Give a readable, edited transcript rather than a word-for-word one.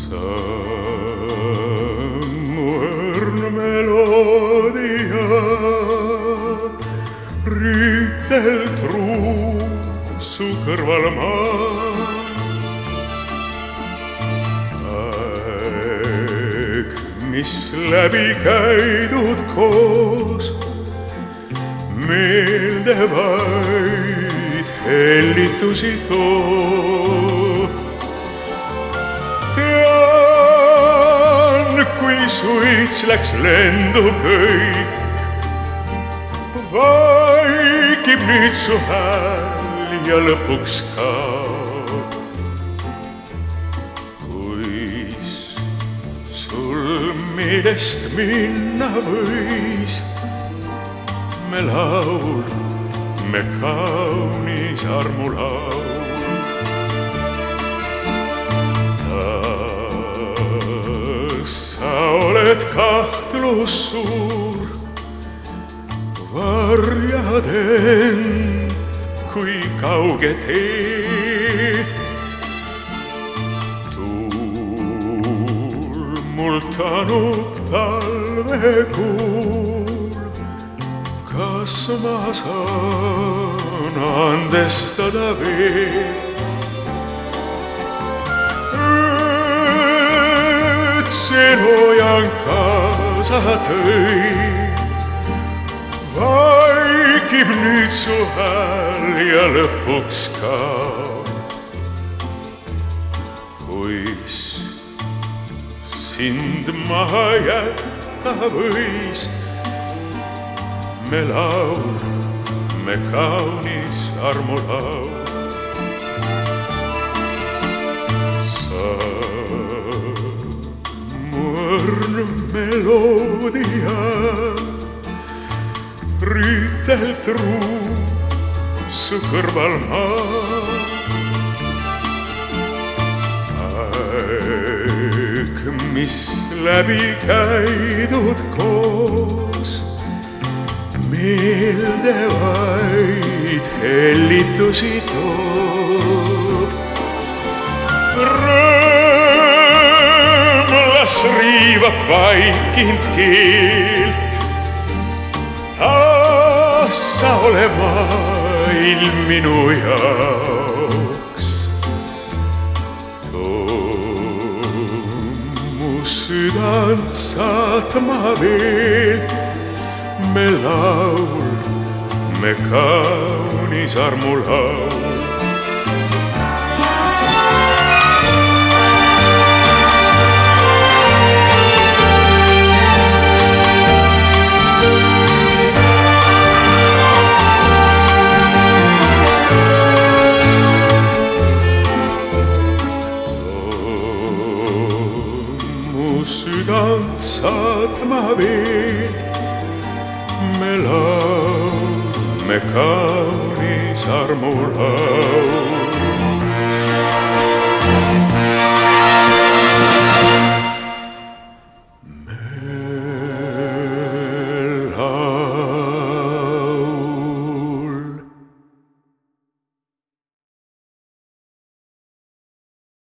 Õrn meloodia rüütel truu su kõrval maa. Aeg, mis läbi käidud koos, meelde vaid hellitusi toob. Tean, kui suits läks lendu kõik, vaikib nüüd su hääl ja lõpuks kaob. Kuis sul meelest minna võis, me laul, me kaunis armulaul. Sa oled kahtlus suur, varjad end kui kauge tee. Tuul mul tanub talvekuul, kas ma saan andestada veel? See loojang kaasa tõi, vaikib nüüd su hääl ja lõpuks kaob. Kuis sind maha jätta võis, me laul, me kaunis armulaul. Õrn meloodia rüütel truu su kõrval maa. Aeg, mis läbi käidud koos, meelde vaid hellitusi toob. Riivab vaikind keelt, taas sa ole maailm minu jaoks. Too mu südant saatma veel, me laul, me kaunis armulaul. Südant saatma veel, me laul, me kaunis armulaul.